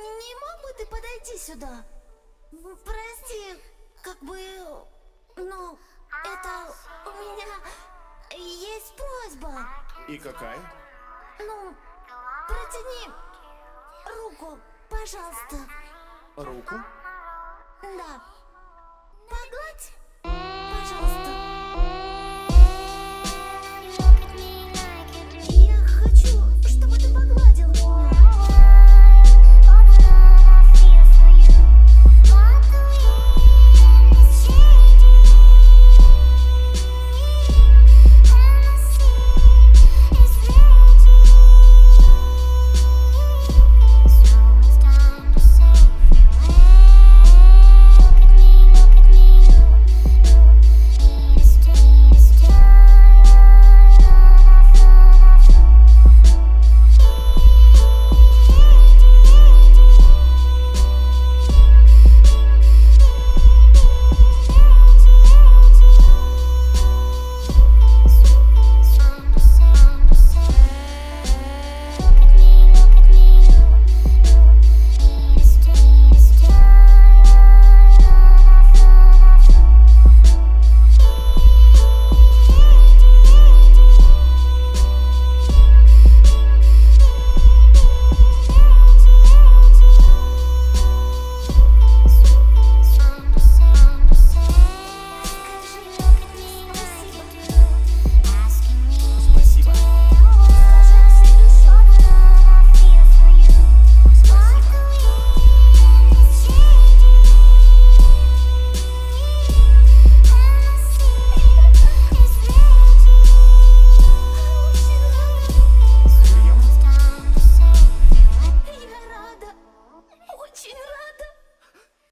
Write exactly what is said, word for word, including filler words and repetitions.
Не мог бы ты подойти сюда? Прости, как бы... Ну, это... У меня... Есть просьба. И какая? Ну, протяни руку, пожалуйста. Руку? Да. Погладь, пожалуйста. Я хочу, чтобы ты погладил меня. Очень